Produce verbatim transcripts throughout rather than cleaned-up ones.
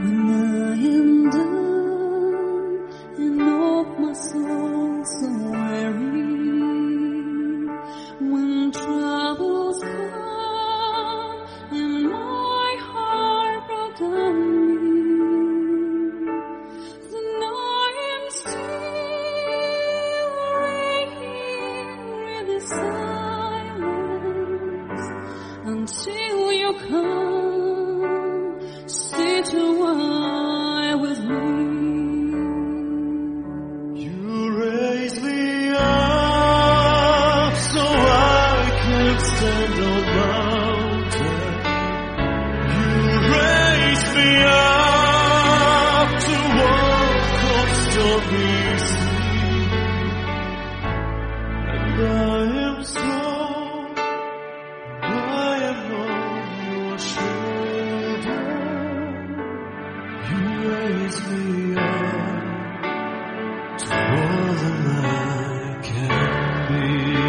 Until you come, sit a while with me. You raise me up so I can stand on mountain. You raise me up to walk on stormy sea. And I am strong, I am on your shoulder. You raise me up to more than I can be.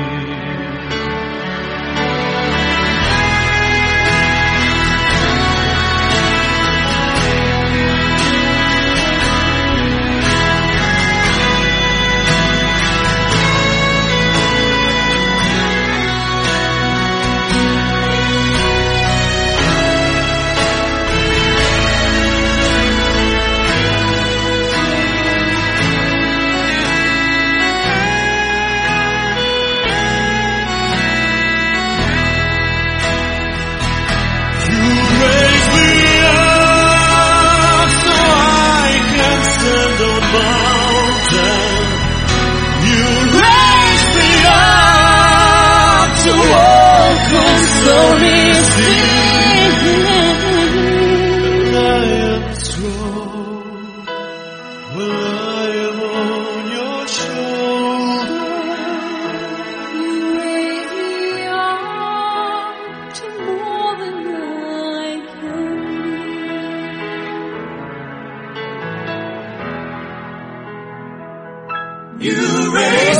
You raise